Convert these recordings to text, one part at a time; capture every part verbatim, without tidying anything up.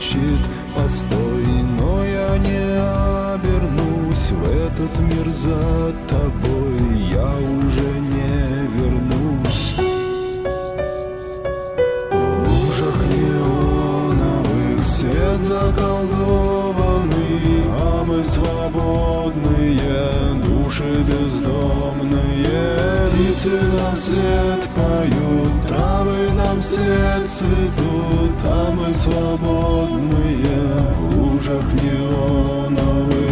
кричит: постой, но я не обернусь в этот мир за тобой, я уже не вернусь. В лужах неоновых свет заколдованный, а мы свободные, души бездомные. Птицы нам вслед поют, травы нам вслед цветут, а мы свободные в лужах неоновых.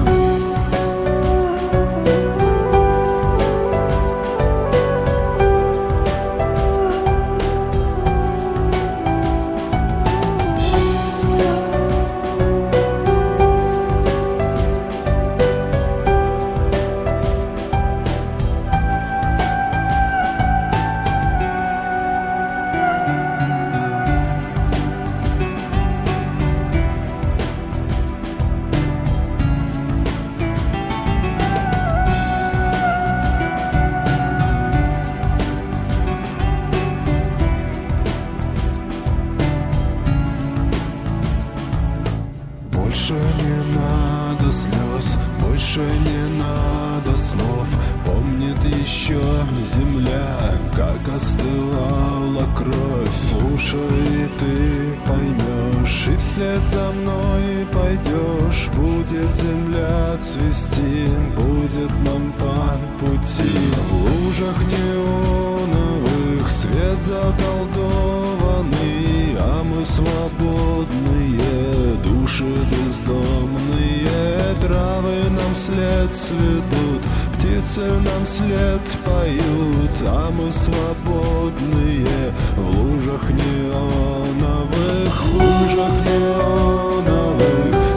Больше не надо слез, больше не надо слов. Помнит еще земля, как остывала кровь. Слушай, и ты поймешь, и вслед за мной пойдешь. Будет земля цвести, будет нам по пути. В лужах неоновых свет заколдованный, а мы свободные, души бездомные. Травы нам вслед цветут, птицы нам вслед поют, а мы свободные в лужах неоновых, в лужах неоновых.